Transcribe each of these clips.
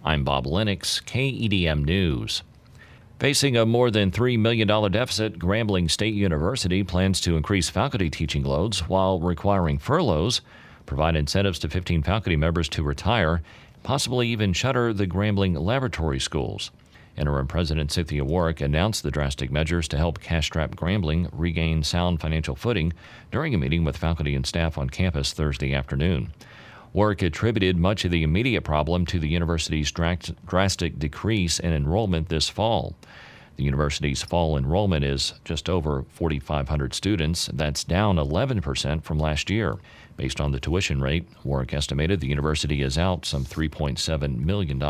I'm Bob Lennox, KEDM News. Facing a more than $3 million deficit, Grambling State University plans to increase faculty teaching loads while requiring furloughs, provide incentives to 15 faculty members to retire, possibly even shutter the Grambling laboratory schools. Interim President Cynthia Warwick announced the drastic measures to help cash-strapped Grambling regain sound financial footing during a meeting with faculty and staff on campus Thursday afternoon. Warwick attributed much of the immediate problem to the university's drastic decrease in enrollment this fall. The university's fall enrollment is just over 4,500 students. That's down 11% from last year. Based on the tuition rate, Warwick estimated the university is out some $3.7 million.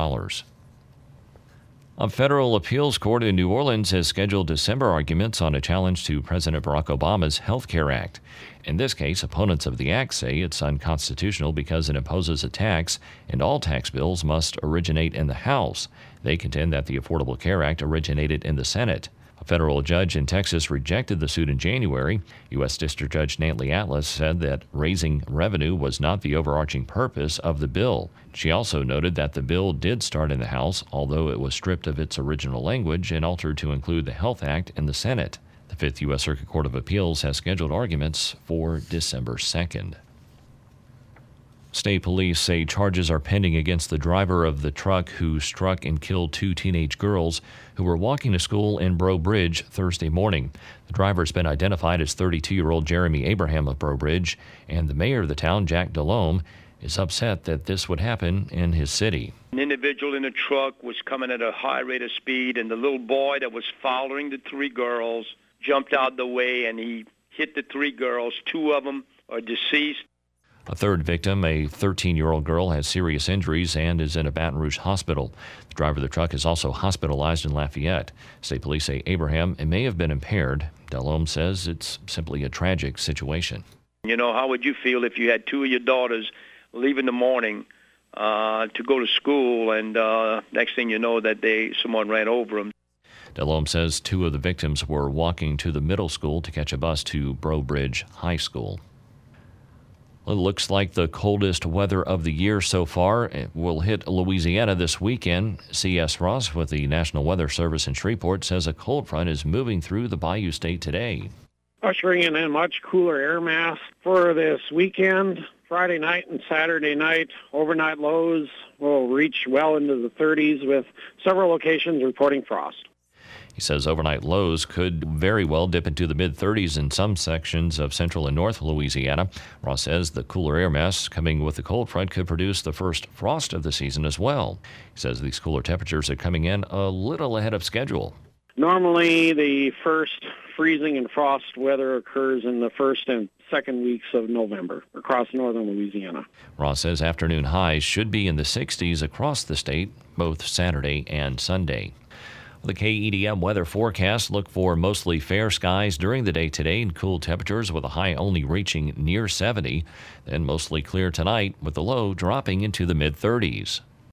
A federal appeals court in New Orleans has scheduled December arguments on a challenge to President Barack Obama's Health Care Act. In this case, opponents of the act say it's unconstitutional because it imposes a tax, and all tax bills must originate in the House. They contend that the Affordable Care Act originated in the Senate. A federal judge in Texas rejected the suit in January. U.S. District Judge Nantley Atlas said that raising revenue was not the overarching purpose of the bill. She also noted that the bill did start in the House, although it was stripped of its original language and altered to include the Health Act in the Senate. The Fifth U.S. Circuit Court of Appeals has scheduled arguments for December 2nd. State police say charges are pending against the driver of the truck who struck and killed two teenage girls who were walking to school in Breaux Bridge Thursday morning. The driver has been identified as 32-year-old Jeremy Abraham of Breaux Bridge, and the mayor of the town, Jack Delhomme, is upset that this would happen in his city. An individual in a truck was coming at a high rate of speed, and the little boy that was following the three girls jumped out the way, and he hit the three girls. Two of them are deceased. A third victim, a 13-year-old girl, has serious injuries and is in a Baton Rouge hospital. The driver of the truck is also hospitalized in Lafayette. State police say Abraham may have been impaired. Delhomme says it's simply a tragic situation. You know, how would you feel if you had two of your daughters leave in the morning to go to school, and next thing you know that someone ran over them? Delhomme says two of the victims were walking to the middle school to catch a bus to Breaux Bridge High School. It looks like the coldest weather of the year so far. It will hit Louisiana this weekend. C.S. Ross with the National Weather Service in Shreveport says a cold front is moving through the Bayou State today. Ushering in a much cooler air mass for this weekend. Friday night and Saturday night, overnight lows will reach well into the 30s with several locations reporting frost. He says overnight lows could very well dip into the mid-30s in some sections of central and north Louisiana. Ross says the cooler air mass coming with the cold front could produce the first frost of the season as well. He says these cooler temperatures are coming in a little ahead of schedule. Normally, the first freezing and frost weather occurs in the first and second weeks of November across northern Louisiana. Ross says afternoon highs should be in the 60s across the state, both Saturday and Sunday. The KEDM weather forecast look for mostly fair skies during the day today and cool temperatures with a high only reaching near 70. Then mostly clear tonight with the low dropping into the mid-30s.